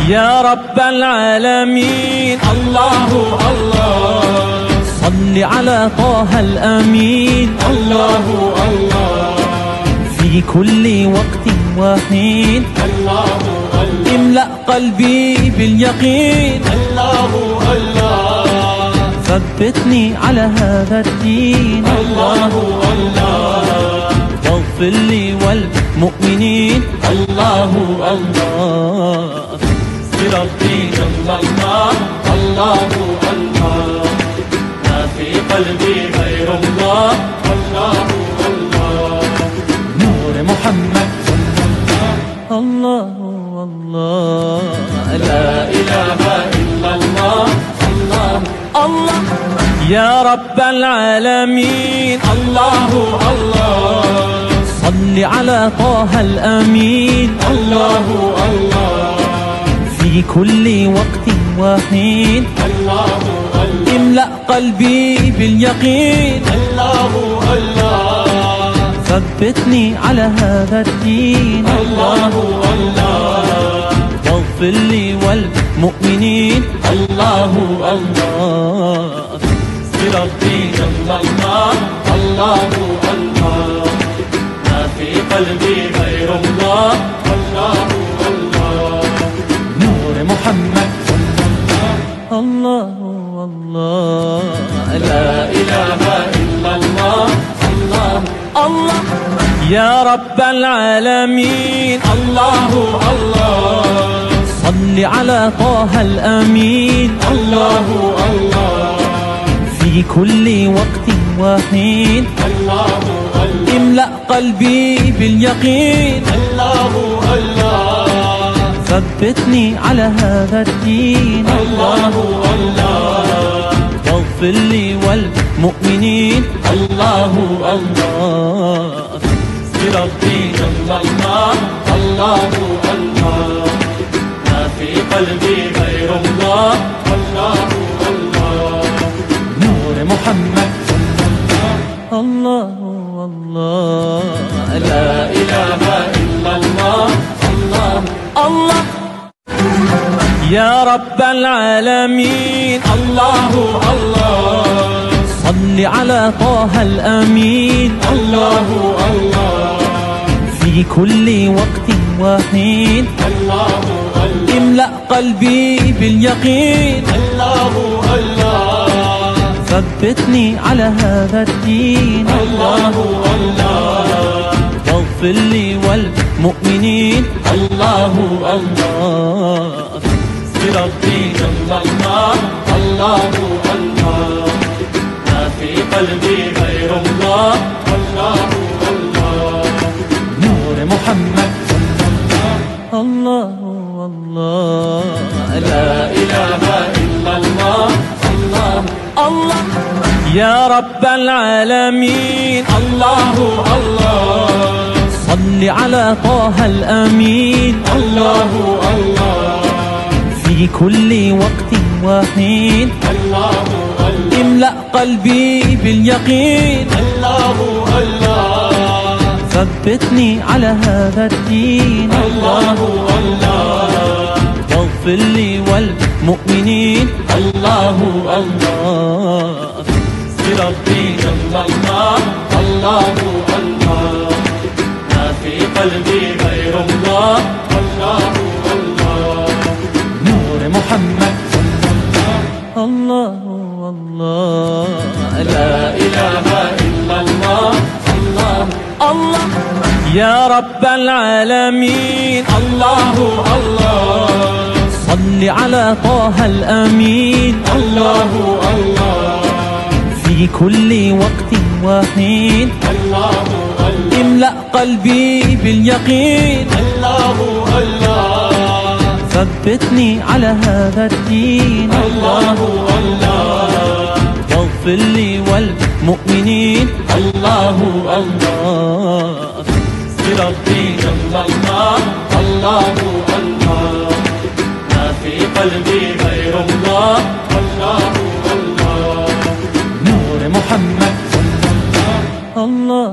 يا رب العالمين. الله الله صل على طه الأمين. الله الله في كل وقت وحين. الله الله املأ قلبي باليقين. الله الله ثبتني على هذا الدين. الله الله واغفر لي والمؤمنين. الله الله بربي جل الله. الله الله ما في قلبي غير الله. الله الله نور محمد الله الله لا إله إلا الله. الله الله يا رب العالمين. الله الله صل على طه الأمين. الله الله في كل وقت وحين. الله الله املأ قلبي باليقين. الله الله ثبتني على هذا الدين. الله الله واغفر لي والمؤمنين. الله الله بربي جل الله. الله الله ما في قلبي غير الله. الله الله نور محمد الله الله لا إله إلا الله. الله الله يا رب العالمين. الله الله صل على طه الأمين. الله الله في كل وقت وحين. الله الله املأ قلبي باليقين. الله الله ثبتني على هذا الدين. الله الله واغفر لي والمؤمنين. الله الله بربي جل الله. الله الله ما في قلبي غير الله. الله الله نور محمد الله الله لا إله إلا الله. الله الله يا رب العالمين. الله الله صل على طه الأمين. الله الله في كل وقت وحين. الله الله املأ قلبي باليقين. الله الله ثبتني على هذا الدين. الله الله واغفر لي والمؤمنين. الله الله بربي جل الله. الله الله ما في قلبي غير الله. الله الله نور محمد الله الله لا إله إلا الله. الله الله يا رب العالمين. الله الله صل على طه الأمين. الله الله في كل وقت وحين. الله الله املأ قلبي باليقين. الله الله ثبتني على هذا الدين. الله الله واغفر لي والمؤمنين. الله الله بربي جل الله. الله الله ما في قلبي غير الله. الله الله نور محمد الله الله لا إله إلا الله. الله الله يا رب العالمين. الله الله صل على طه الأمين. الله الله في كل وقت وحين. الله الله املأ قلبي باليقين. الله الله ثبتني على هذا الدين. الله الله واغفر لي والمؤمنين. الله الله بربي جل الله. الله الله ما في قلبي غير الله. الله الله نور محمد الله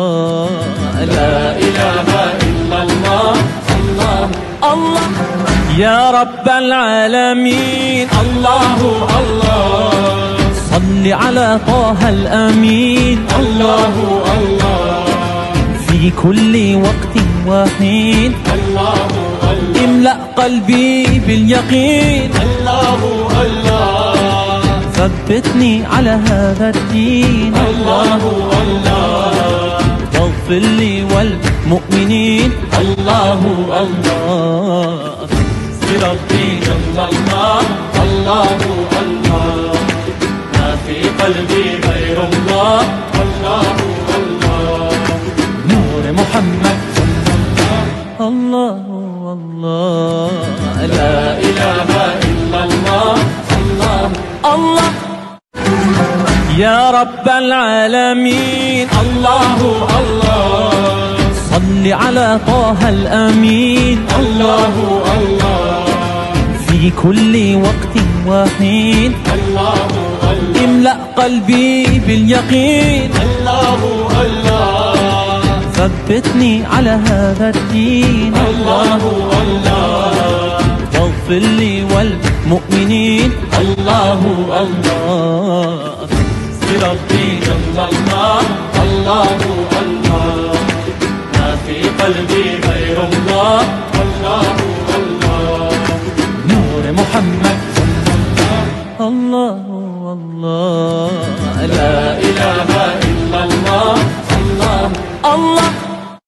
الله لا إله إلا الله. الله الله يا رب العالمين الله الله صل على طه الأمين الله الله في كل وقت وحين الله الله املأ قلبي باليقين الله الله ثبتني على هذا الدين الله الله واغفر لي والمؤمنين الله الله بربي جل الله الله الله ما في قلبي غير الله الله الله نور محمد الله الله لا إله إلا الله الله الله يا رب العالمين الله الله صل على طه الأمين الله الله في كل وقت وحين الله الله املأ قلبي باليقين الله الله ثبتني على هذا الدين الله الله واغفر لي والمؤمنين الله الله بربي جل الله الله الله ما في قلبي غير الله الله الله نور محمد الله الله